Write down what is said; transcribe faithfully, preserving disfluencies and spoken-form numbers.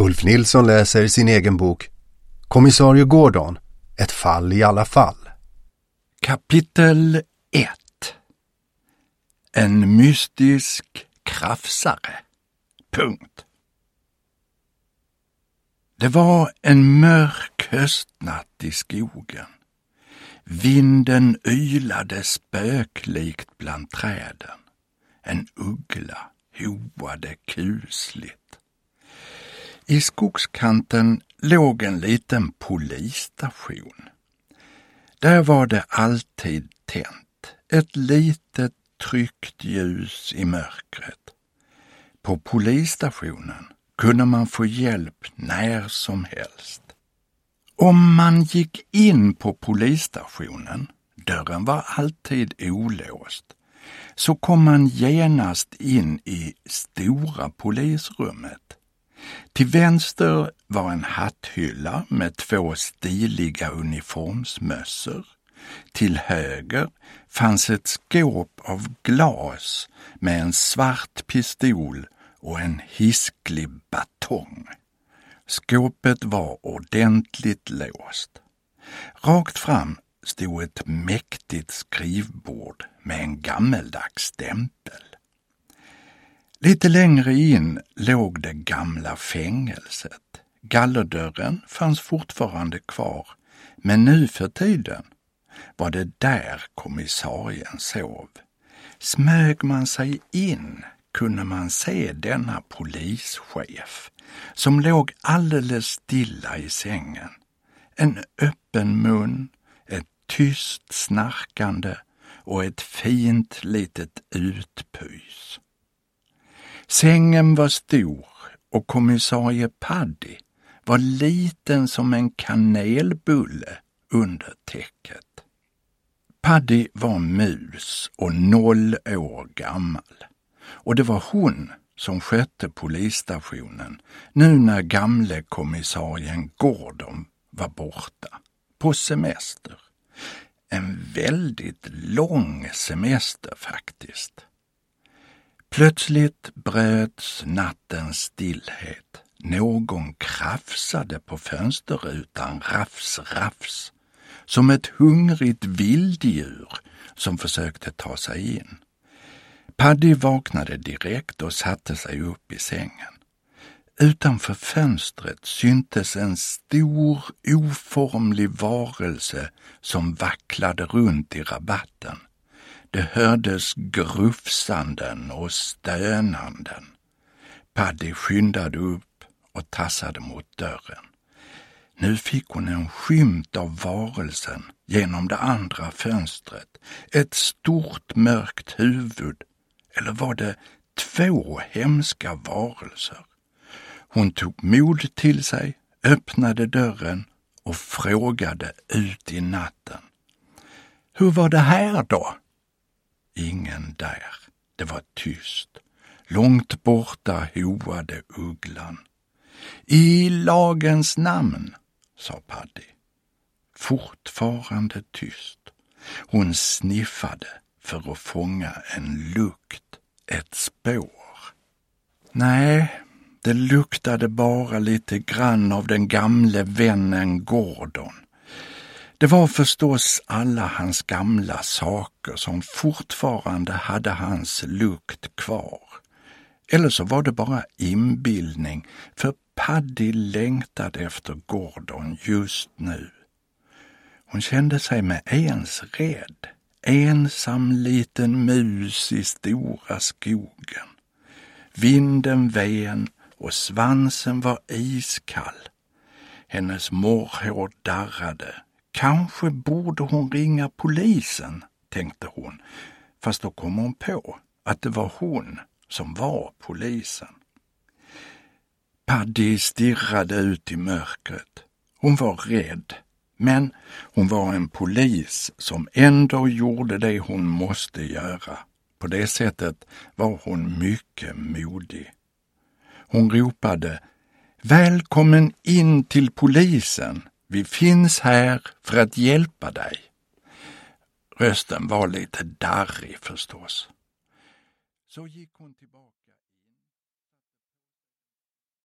Ulf Nilsson läser sin egen bok Kommissarie Gordon, ett fall i alla fall. Kapitel ett. En mystisk krafsare. Punkt. Det var en mörk höstnatt i skogen. Vinden ylade spöklikt bland träden. En uggla hoade kusligt. I skogskanten låg en liten polisstation. Där var det alltid tänt, ett litet tryckt ljus i mörkret. På polisstationen kunde man få hjälp när som helst. Om man gick in på polisstationen, dörren var alltid olåst, så kom man genast in i stora polisrummet. Till vänster var en hatthylla med två stiliga uniformsmössor. Till höger fanns ett skåp av glas med en svart pistol och en hisklig batong. Skåpet var ordentligt låst. Rakt fram stod ett mäktigt skrivbord med en gammeldags stämpel. Lite längre in låg det gamla fängelset. Gallerdörren fanns fortfarande kvar, men nu för tiden var det där kommissarien sov. Smög man sig in kunde man se denna polischef som låg alldeles stilla i sängen. En öppen mun, ett tyst snarkande och ett fint litet utpys. Sängen var stor och kommissarie Paddy var liten som en kanelbulle under täcket. Paddy var mus och noll år gammal, och det var hon som skötte polisstationen nu när gamle kommissarien Gordon var borta, på semester. En väldigt lång semester faktiskt. Plötsligt bröts nattens stillhet. Någon krafsade på fönsterrutan, rafs, rafs, som ett hungrigt vilddjur som försökte ta sig in. Paddy vaknade direkt och satte sig upp i sängen. Utanför fönstret syntes en stor, oformlig varelse som vacklade runt i rabatten. Det hördes grufsanden och stönanden. Paddy skyndade upp och tassade mot dörren. Nu fick hon en skymt av varelsen genom det andra fönstret. Ett stort mörkt huvud, eller var det två hemska varelser? Hon tog mod till sig, öppnade dörren och frågade ut i natten. Hur var det här då? Ingen där. Det var tyst. Långt borta hoade ugglan. I lagens namn, sa Paddy. Fortfarande tyst. Hon sniffade för att fånga en lukt, ett spår. Nej, det luktade bara lite grann av den gamle vännen Gordon. Det var förstås alla hans gamla saker som fortfarande hade hans lukt kvar. Eller så var det bara inbildning, för Paddy längtade efter Gordon just nu. Hon kände sig med ens rädd, ensam liten mus i stora skogen. Vinden ven och svansen var iskall. Hennes morrhår darrade. Kanske borde hon ringa polisen, tänkte hon, fast då kom hon på att det var hon som var polisen. Paddy stirrade ut i mörkret. Hon var rädd, men hon var en polis som ändå gjorde det hon måste göra. På det sättet var hon mycket modig. Hon ropade, välkommen in till polisen. Vi finns här för att hjälpa dig. Rösten var lite darrig förstås. Så gick hon tillbaka.